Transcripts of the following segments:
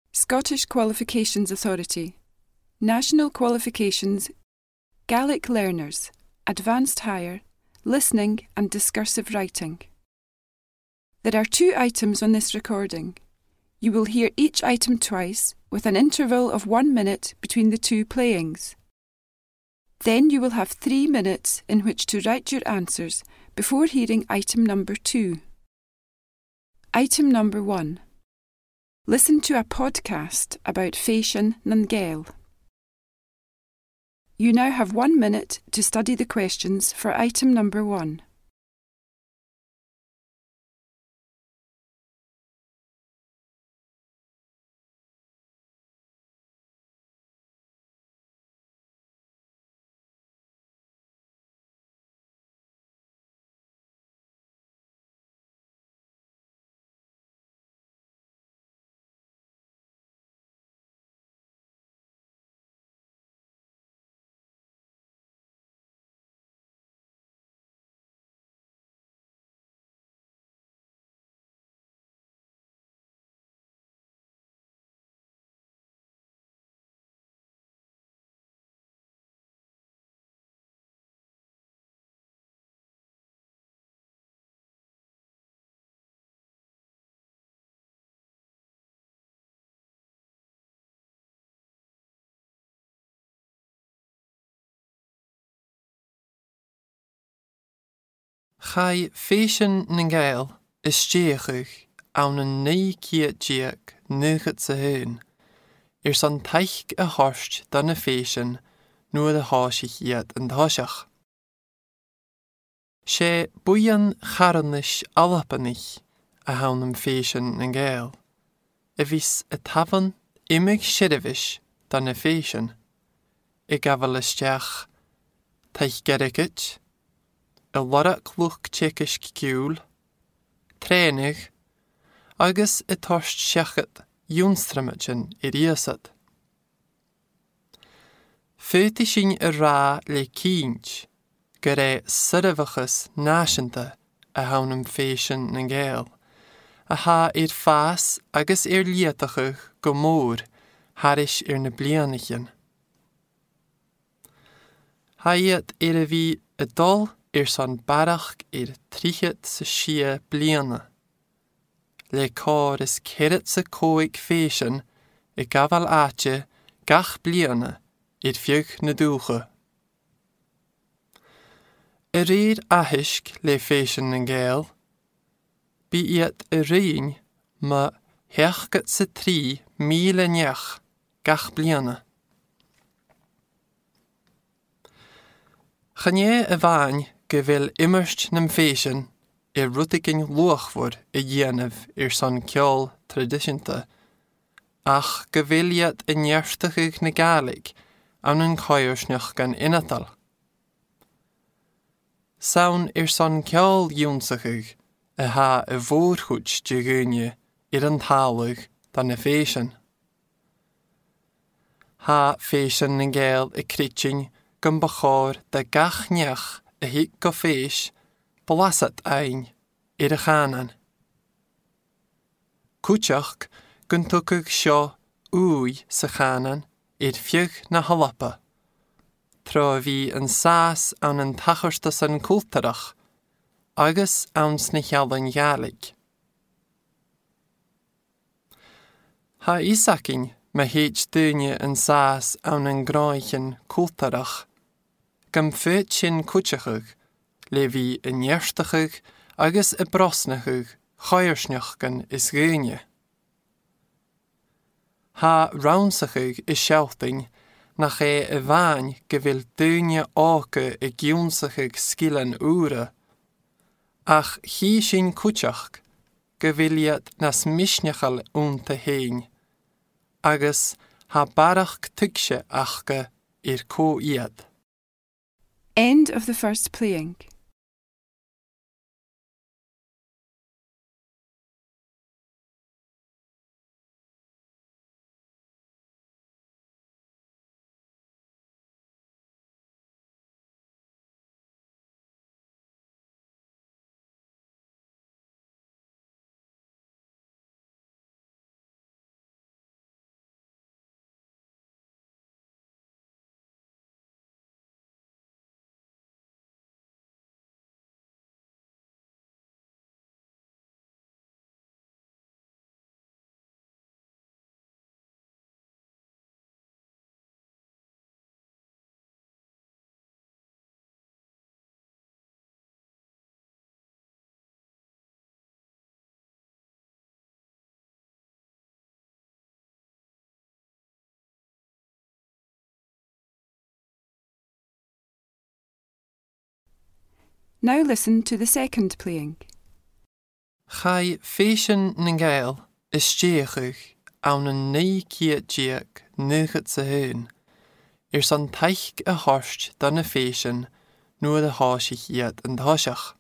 Scottish Qualifications Authority, National Qualifications, Gaelic Learners, Advanced Higher, Listening and Discursive Writing. There are 2 items on this recording. You will hear each item twice, with an interval of 1 minute between the 2 playings. Then you will have 3 minutes in which to write your answers before hearing item number 2. Item number 1. Listen to a podcast about Féisceann nan Gael. You now have 1 minute to study the questions for item number 1. Chai Féisceann nan Gael is stíochuch an an 9 sa hyn, son taich a horst dan a Féisceann nuair a háisich iad an dáiseach. Sé buan charnis alapanich a haunam Féisceann nan Gael, a vís a tavan imig sidivish dan a Féisceann, I gafal isteach taich gerigit, a lorach luch tsekish kiúl, trénig, agus a torst seachat júnstramachin I riasad. Fyti sin a rá le cínt, go ré sirivachas náisianta a haunam Féisceann nan Gael, a ha fás agus liatachuch go mór haris na blianachin. Ha iad a bhí a dul son barach 30 sa 6 bliana. Le cór is ceirit sa cóig Féisceann I gafal áte gach bliana fiúch na dúcha. A réir ahisk le Féisceann nan Gael, bí iad a réin ma heachgat sa 3 míle neach gach bliana. Chané a bhain go bhfuil immerst nam Féisceann rutigin luachfur a dhéanamh son ceol tradiisianta, ach go bhfuil iad a nearstachuch na Gaelig an an choirsneach gan inatal. Saun son ceol dúnsachuch a ha a bhórchuid de gúine an tálaigh dan na Féisceann. Ha Féisceann nan Gael a critin gan bachor da gach neach a hic go féis belasat ein a chanan. Cúteach gan tucach seo úi sa chanan fiúch na halapa, tro bhí an sás an tacharsta san cultarach, agus ans na chealan Gaelig. Ha isacin ma héit dúine an sás an gráichin cultarach, gam féit sin cúteachach, le bhí a nearstachuch agus a brosnachuch choirsneach gan is gúine. Ha raunsachuch sealtain nach a bhain go bhfuil dúine áca a giúnsachuch scilan úra, ach hí sin cúteach go bhfuil iad nas misneachal únta héin, agus ha barach tuigse achga có iad. End of the first playing. Now listen to the second playing. Chai féisian na gael is stíochuch an an ní ciadíag nuchat sa hún, san taich a horst dan na féisian nuair a háisich iad an dáiseach.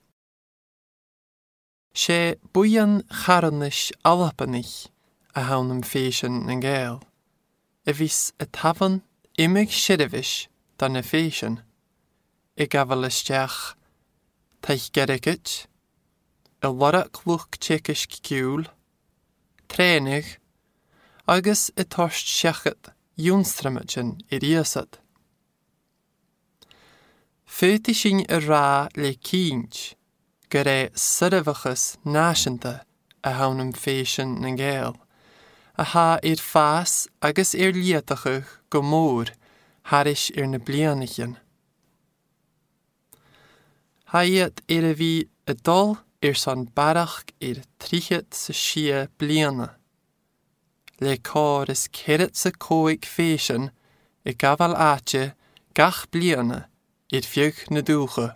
Sé buan charanis alapanich a hánam féisian na gael, vís a tavan imig sidivis dan na féisian, gafal isteach taich gerigit, lara clwch tsekish ciúl, trénig, agus torst seachat júnstramidjin riasad. Feuti sin rá le cínt, go sirivachas náisianta a hánam féisian na gael, a ha fás agus liatachuch go mór haris na blianachin. Ha iad a bhí a dul san barach tríchat sa sia bliana. Le cór is céirit sa cóig féisian gafal áte gach bliana fiúch na dúcha.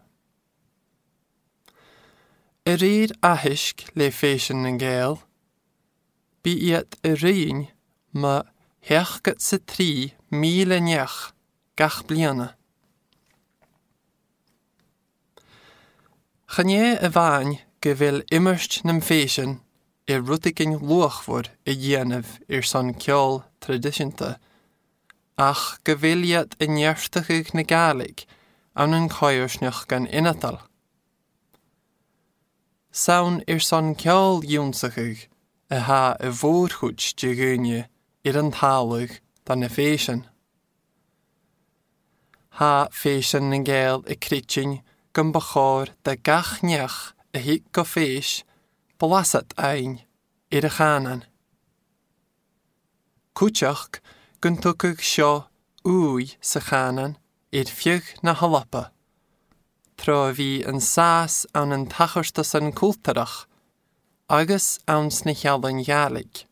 Réad ahisk le féisian na gael, bí iad riin ma heachgat sa 3,000 gach bliana. Chané a bhain go bhfuil immerst nam féisian rutigin luachfur dhéanamh san ceol tradiisianta, ach go bhfuil iad nearstachuch na Gaeilge an cóirsneach gan inatal. Saun san ceol dúnsachuch a ha a bhórchuid de gúine an tálaigh dan na féisian. Ha féisian na gael crítin gan bachór de gach neach a hic go féis belasat ein a chanan. Cúteach gan tucach seo úi sa chanan fiúch na halapa, tro bhí an sás an tachirsta san cúltarach, agus ans na chealan Gaeilge.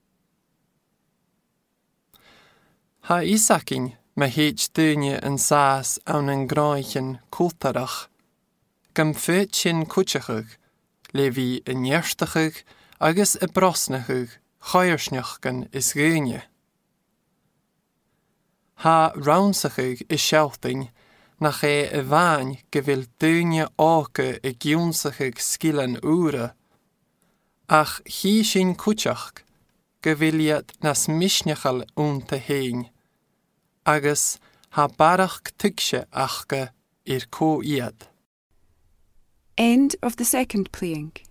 Ha isacin ma héit dúine an sás an gráichin cúltarach, gam féit sin cúteachach, le bhí nearstachuch agus brosnachuch chóirsneach gan is gúine. Ha raunsachuch seachtain nach bhain go bhfuil dúine áca giúnsachuch scilan úra, ach hí sin cúteach go bhfuil iad nas misneachal únta héin, agus ha barach tuigse achga có iad. End of the second playing.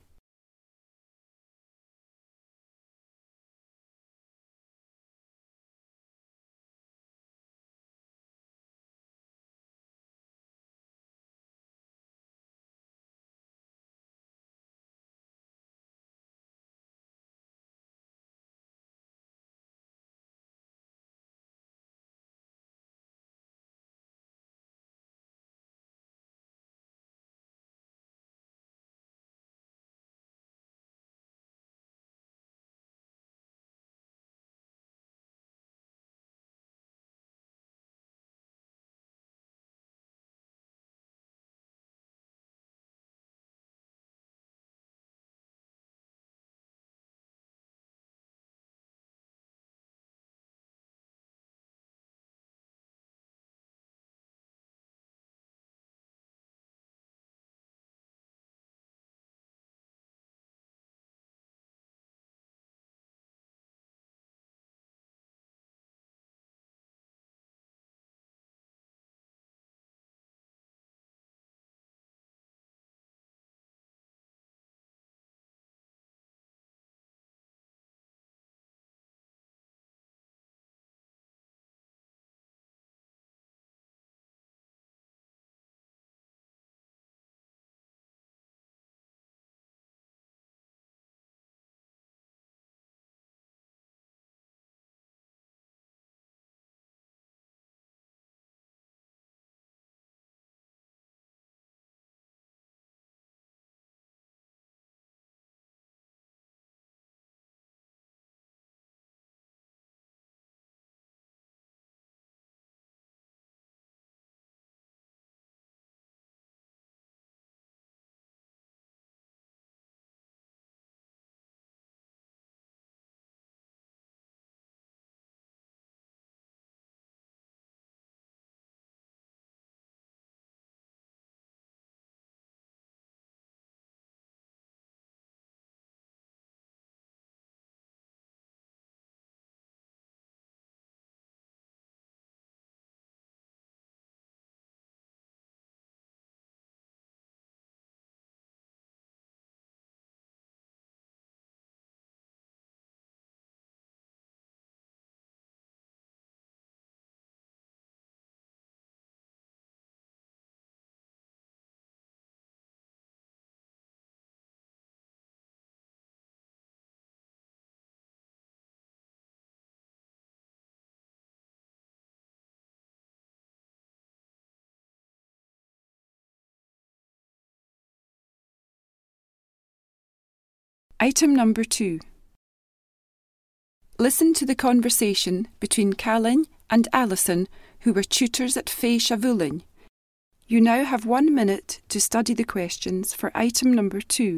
Item number 2. Listen to the conversation between Callan and Alison, who were tutors at Fé Shavulin. You now have 1 minute to study the questions for item number 2.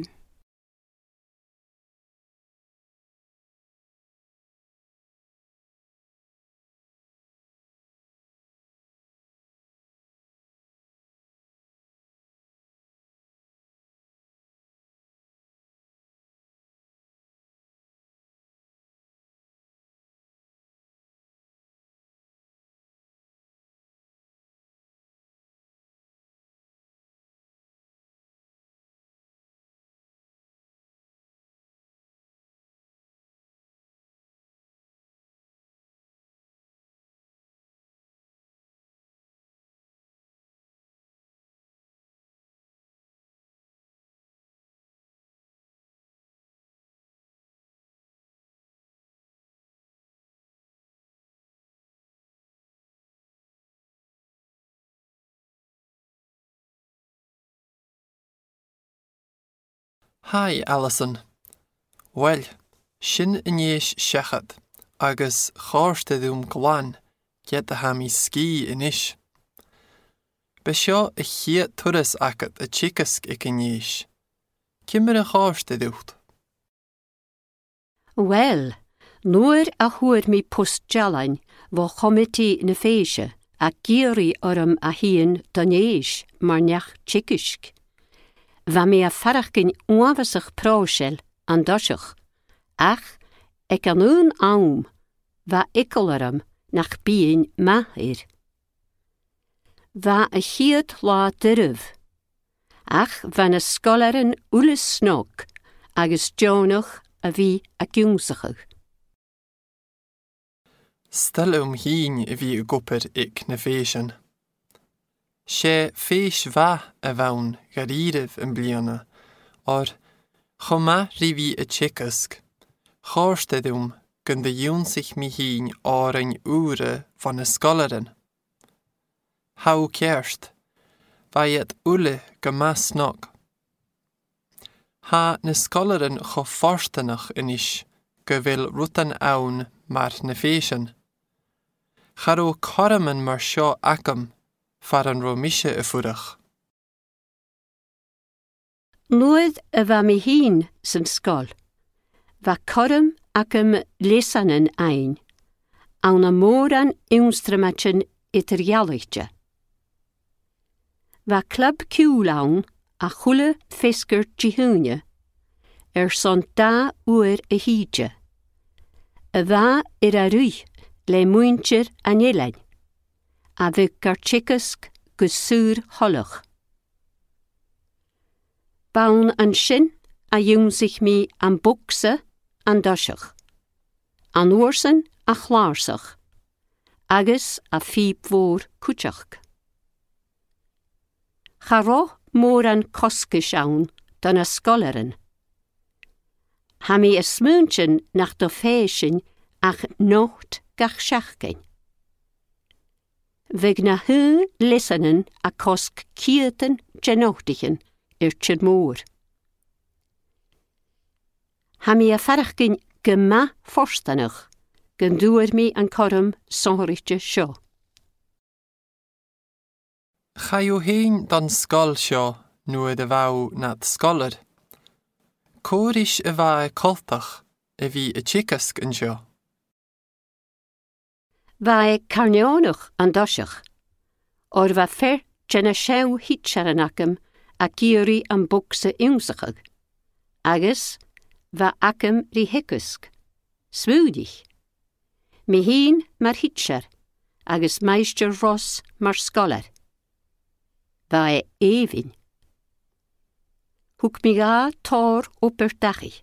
Hi, Alison. Well, sin inéis seachad, agus cháirsteadúm gláin, get a ha mi ski inis. Be seo a chia turas acad a chicasc ag inéis. Cimar a cháirsteadúcht? Well, nuair a chuair mi postjalain bho chomití na féise a géirí orm a híon donéis mar neach chicisc. Va mi a farachgin uavasach prósel an dosach, ach ag an un aum va ikolaram nach bíin mahir. Va a chiad lá dyrf, ach van a skolarin ulis snog agus jonach a vi a gjungsachag. Stelum hín a bhí a gopur ag na féisian. Sé féis va a bhain garíirih an bliana, or chomma rihí a chicasc, cháirsteadúm gon de dúnsich mi hín árain úre van na scolarin. Hau cearst, bhaiad ule go masnog. Ha na scolarin cho forstanach inis, go bhfuil rutan ann mar na féisian. Charó coraman mar seo acam, far an romise a furach. Nuaid a va mi hín san skol, va coram acam lesanan ein, an a móran únstramatsin iterialaitje. Va club ciúlaun a chulle fisker tihúne, son da uair a hídje. A va a rui le muintir an élein, a bhí gar chicasc go súr holach. Baun an sin a dúnsich mi an bukse an dosach, an oorsan a chlársach, agus a fíbhór cúteach. Charó mór an coscis ann don a scolarin. Ha mi a smúntin nach do féisin ach nócht gach seachgein. Vig na hu lisanen a cosc ciatan genóchtichen tyd mór. Ha mi a farachgin gyma forstanach, gan dúir mi an corum sonhoritje seo. Chaú héin dan scol seo nuaid a bhau nad scolar. Córis a bha coltach a bhí a chicasc an seo. Va carneonach an dosach, or va fer jena sew hitcharanacum a giri an bukse únsachag, agus va acum ri hicusc, smúdich. Mi hín mar hitchar, agus meister Ross mar scholar. Va evin. Húk mi ga tór upper dachi.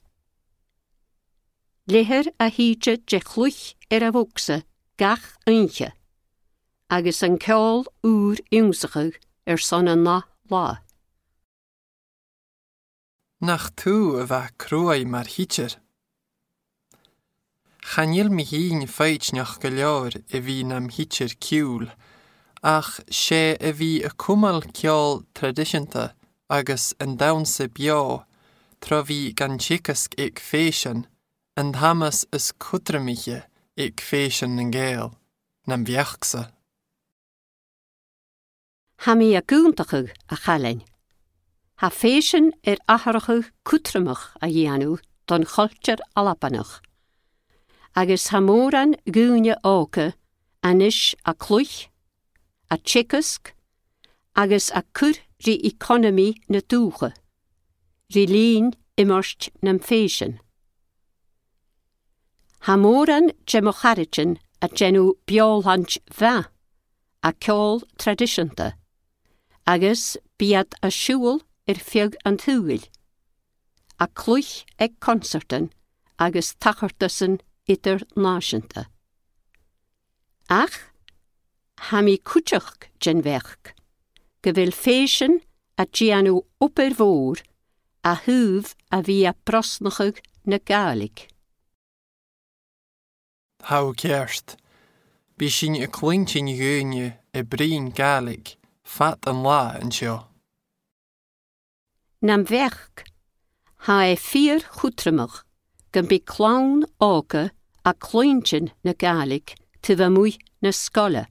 Leher a híte je chluch a bukse, gach eintje, agus an ceol úr únsachag son an na lá. Nach tú a bheith cruai mar hitcher. Chanil mi hín feitneach go leor a bhí nam hitcher ciúl, ach sé a bhí a cumal ceol tradiisianta agus an damsa beá Tra bhí gan tícasc ag féisian, an hamas is cutramiche ag féisian an ggéal, nam bheachsa. Ha mi a gúntachug a chalain. Ha féisian acharachu cutramach a dhéanú don choltar alapanach. Agus ha móran gúne óca anis a clúich, a tícasc, agus a cur rí economy na dúcha, rí lín immerst nam féisian. Ha móran gemocharichin a genú biolhant bha, a ceol traditionta, agus biad a siúl fiag an thuúil, a clúich ag concertan agus tachartasan internationanta. Ach, ha mi cúteach gen bheach, go bhfuil féisian a gianú upper mhór a thuúh a bhí a brosnachug na Gaelic. Hau cearst, bí sin a clúintin gúine I brín Gaelic, fat an lá an seo. Nam bheach, ha 4 chutramach, gan bí clán óca a clúintin na Gaelic tu bha mui na scola.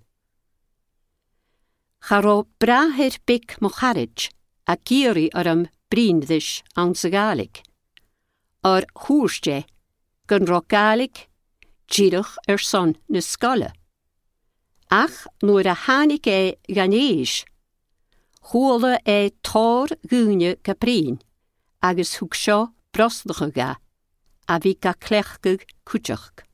Charó brathir bic mo charij a géirí am bríndis an sa Gaelic. Ar chúrste gan rá Gaelic díirech son na scola. Ach nuair a hánig ganéis, chúla tór gúne ga brín, agus thug seo brosnacha ga, a bhí ga clechgug cúteach.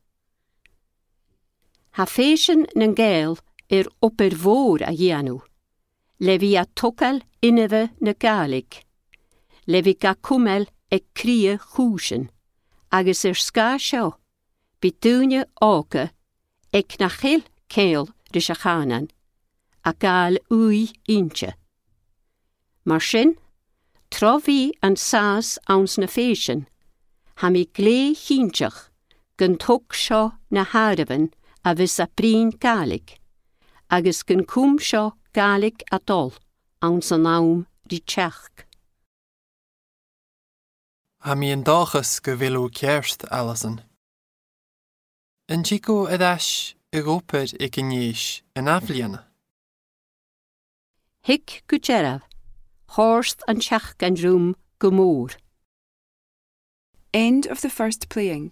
Ha féisian na ggéal upper mhór a dhéanú, le bhí a tocail inmhe na Gaelic, le bhí ga cumel ag cría chúsin, agus scá seo, bí dúne óca ag na chill céal rís a chánan, a gáil úi inche. Mar sin, trá bhí an sás ans na féisian, ha mi glé hínteach gan tug seo na háraban a bhís a brín Gaelic, agus gan cúm seo Gaelic a dul ans an nám rí teach. Ha mi an dáchas go bhfuilú cearst, Alison. An tíco a dais I gópar ag gníis an afliana. Hic go dearab, hórst an teach gan rúm go mór. End of the first playing.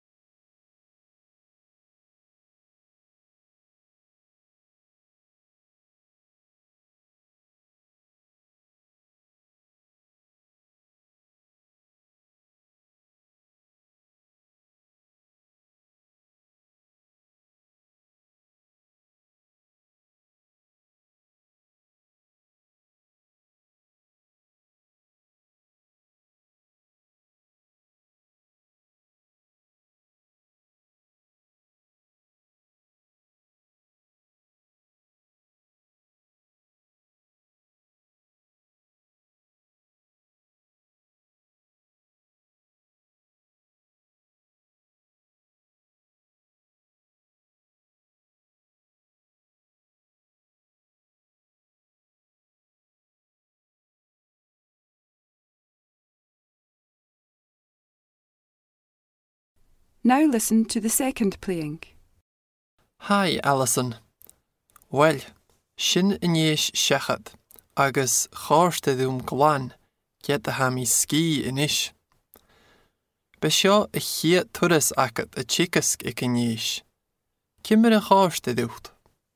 Now listen to the second playing. Hi, Alison. Well, sin inéis seachad, agus cháirsteadúm gláin, get a ha mi ski inis. Be seo a chiad turas acad a tícasc ag inéis. Cimar a cháirsteadúcht?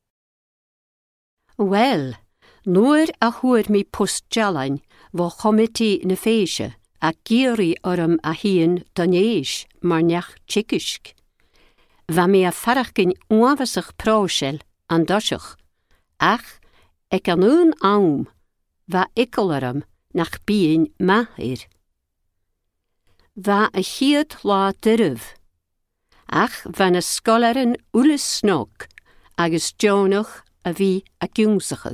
Well, nuair a chuair mi postjalain bhá chomití na féise, a géirí a híon donéis mar neach tícasc. Bha mé a farachcin uavasach prósel an dosach, ach ag an ún aum bha ical nach bíon maithir. Bha a chiad lá diribh, ach bha na scolaran ulas snog agus Jonach a bhí a giúnsachach.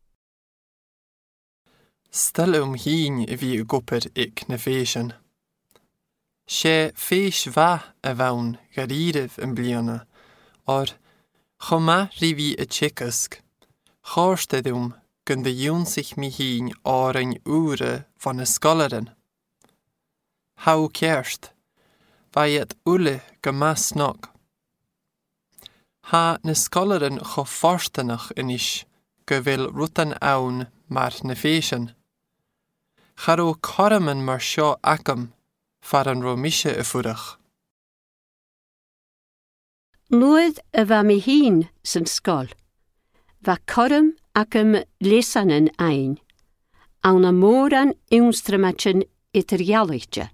Stel hín a bhí a gopur ag na féisian. Sé féis bha a bhain garíirih an bliana, or chomá rí bhí a tícasc, cháirsteadúm gan de dúnsich mi hín árainn úra van na scolaran. Hau cearst, bhaiad ule go masnog. Ha na scolaran cho forstanach inis, go bhfuil rutan aun mar na féisin. Charó coraman mar seo acam, far an romise a furach. Nuad a bha mi hín san scol. Va coram acam lesanan ein, an a móran iwnstramatchen iterialaitje.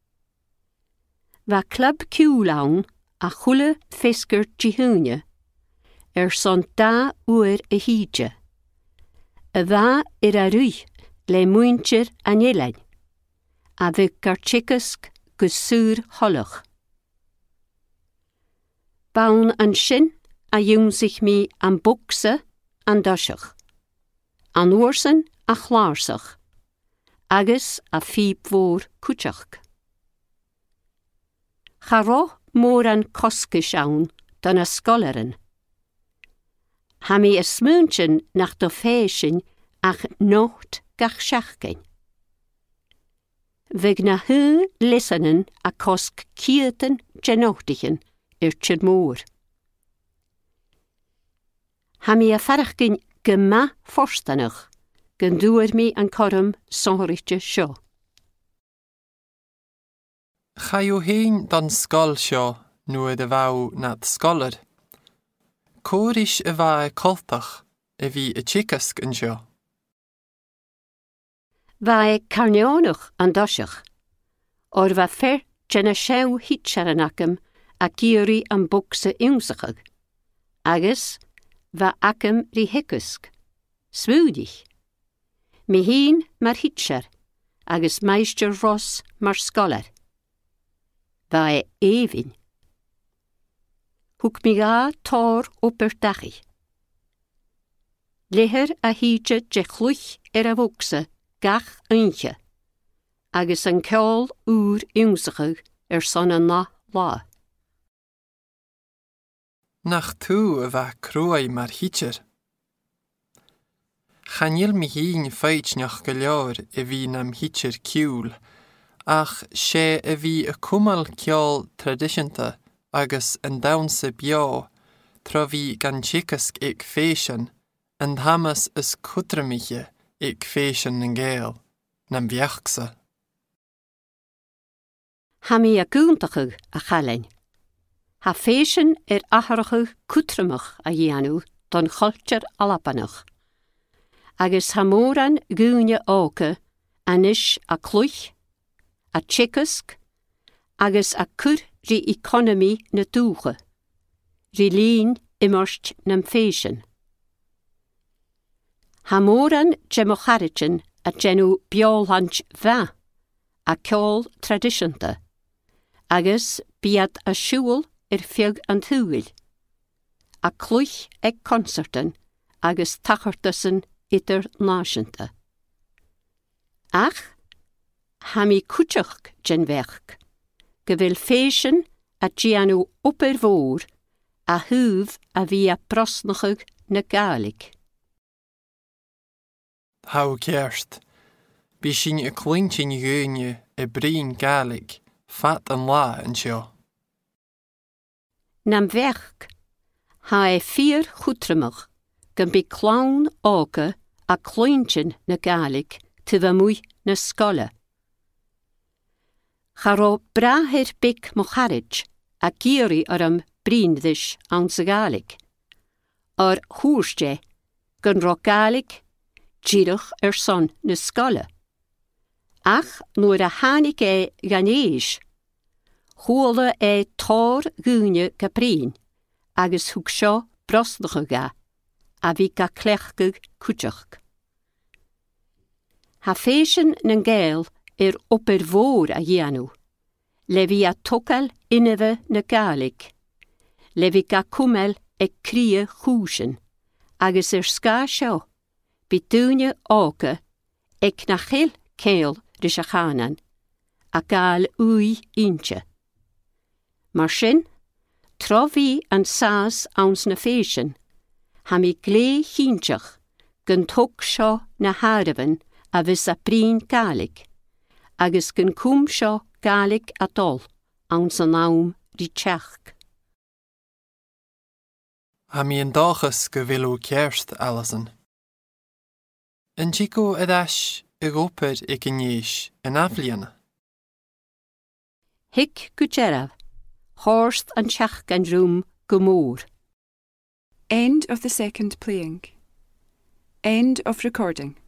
Va club ciúlaun a chulle fisker tihúne, son da uair a hídje. A bha a rui le muintir an élein, a bhí garchicask gus súr hollach. Baun an sin a jung sich mi an bukse an dosach, an oorsen a chlaarsach, agus a fiep voor kutjach. Charo mór an koskish aun dan a skolaren. Ha mi a smúntjen nach do fésin ach nocht gach sjachgein. Vig na hu lisanen a kosk kieten genochtichen tjid mór. Ha mi a farachgin gema forstanach, gan dúir mi an corum sonritje seo. Chaú héin dan scol seo nuad a bhau nad scolar. Córis a bha coltach a bhí a chicask an seo. Va carneonach an dosach, or va fer jena sew hitcharanacum a giri an bukse iwsachag, agus va acum ri hiccusk, smúdig. Mi hín mar hitchar, agus meister Ross mar scholar. Va evin. Húk mi ga tor upper dachi. Leher a híje je chluch a bukse gach eintje, agus an ceol úr iwsachag son an na lá. Nach tú a bha crúai mar hitcher. Chanil mi hín feitnach go leor a bhí nam hitcher ciúl, ach sé a bhí a cumal ceol traditionta agus an dawnsa bio, tro bhí gan chicask ag féisin, an hamas is cutramiche ag féisin an géal, nam bheachsa. Ha mi a gúntachag a chalein. Ha féisin acharachag cutramach a dhéanú don choltir alapanach. Agus ha móran gúne óca anis a clúch, a chicask, agus a cur ri economy na dúcha, ri lín imorst nam féisin. Ha móran gemocharitjen a genu biolhanch va, a ceol traditionta, agus biad a siúl fiag an thuil, a clúch ag concertan agus tachartasan internationta. Ach, ha mi cúteach gen vech, go bhfuil féisin a gianú upper vór a húv a bhí a prosnachag na Gaelic. Hau cearst, bí sin a clintin gúine a brín Gaelic, fat an lá an seo. Nam vech, ha 4 chutramach, gan bí clown óga a clointin na Gaelic tu bha na scola. Charó brahir bic mocharij a giri am brindis an sa Gaelic. Or húrste gan ro Gaelic gyrach son na scola. Ach nuair a hánig ganéis, chúla tór gúne gabrín, agus húg seo brosnacha ga, a bhí ga clechgug cúteach. Ha féisin nan géal upper vór a dhéanú, le bhí a tocal innewe na Gaelic, le bhí ga cumel cria chúsin, agus sca seo, bí dúne óca na chil céal ris a chanan, a gáil úi intje. Mar sin, tro bhí an sás ans na féisin, ha mi glé hínteach gan tóg seo na háravan a bhís a brín Gaelic, agus gan cúm seo Gaelic a dul, an san naum rí teach. Ha míon dáchas go bhfuilú cearst, Alison. An chico eis I gopur I gníis an afliana. Hic go jerab, horst an teach an rúm go mór. End of the second playing. End of recording.